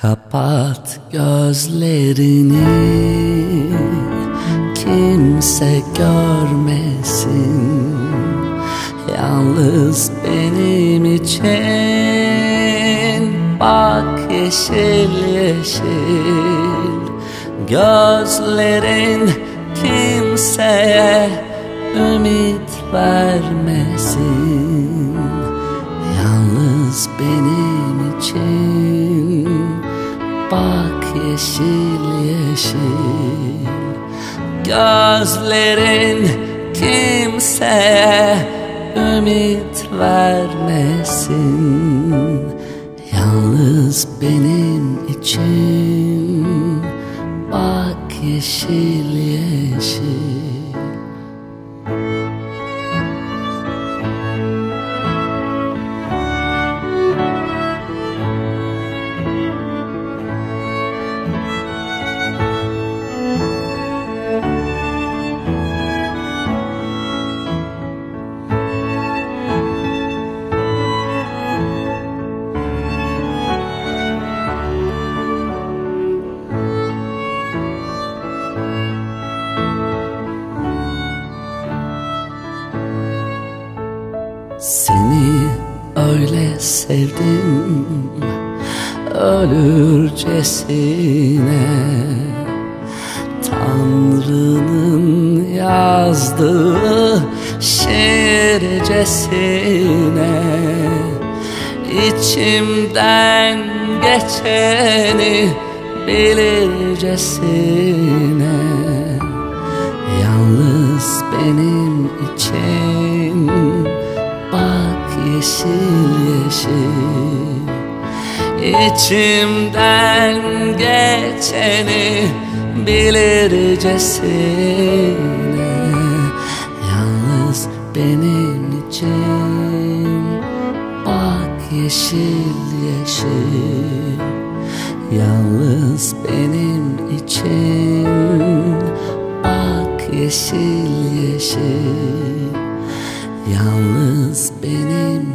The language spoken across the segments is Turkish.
Kapat gözlerini, kimse görmesin. Yalnız benim için bak yeşil yeşil. Gözlerin kimseye ümit vermesin. Yalnız benim için bak yeşil yeşil. Gözlerin kimseye ümit vermesin. Yalnız benim için bak yeşil yeşil. Seni öyle sevdim ölürcesine, Tanrı'nın yazdığı şiircesine. İçimden geçeni bilircesine. Yalnız benim için bak yeşil yeşil. İçimden geçeni bilircesine. Yalnız benim için bak yeşil yeşil. Yalnız benim için bak yeşil yeşil. Yalnız benim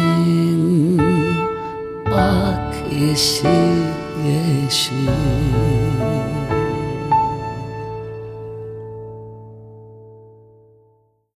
için bak yeşil yeşil.